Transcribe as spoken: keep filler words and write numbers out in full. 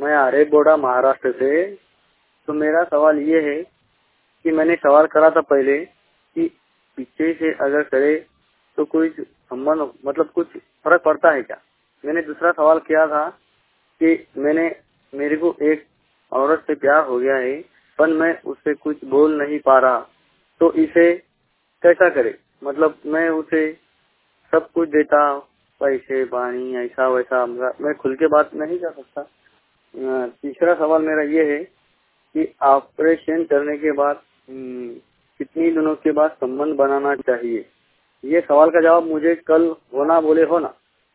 मैं आर्य बोड़ा महाराष्ट्र से। तो मेरा सवाल ये है कि मैंने सवाल करा था पहले कि पीछे से अगर करे तो कोई संबंध मतलब कुछ फर्क पड़ता है क्या। मैंने दूसरा सवाल किया था कि मैंने मेरे को एक औरत से प्यार हो गया है पर मैं उससे कुछ बोल नहीं पा रहा, तो इसे कैसा करे। मतलब मैं उसे सब कुछ देता, पैसे पानी ऐसा वैसा, मैं खुल के बात नहीं कर सकता। अ, तीसरा सवाल मेरा ये है कि ऑपरेशन करने के बाद हम्म, कितनी दिनों के बाद संबंध बनाना चाहिए। ये सवाल का जवाब मुझे कल होना बोले हो ना।